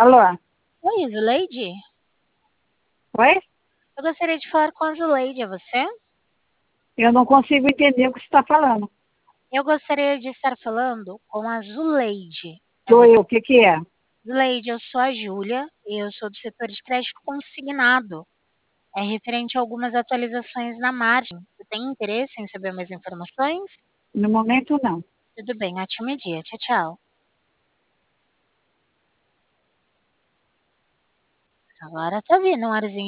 Alô? Oi, Zuleide? Oi? Eu gostaria de falar com a Zuleide, é você? Eu não consigo entender o que você está falando. Eu gostaria de estar falando com a Zuleide. É Sou você? eu, o que que é? Zuleide, eu sou a Júlia e eu sou do setor de crédito consignado. É referente a algumas atualizações na margem. Você tem interesse em saber mais informações? No momento, não. Tudo bem, ótimo dia. Tchau, tchau. Agora tá vindo um arzinho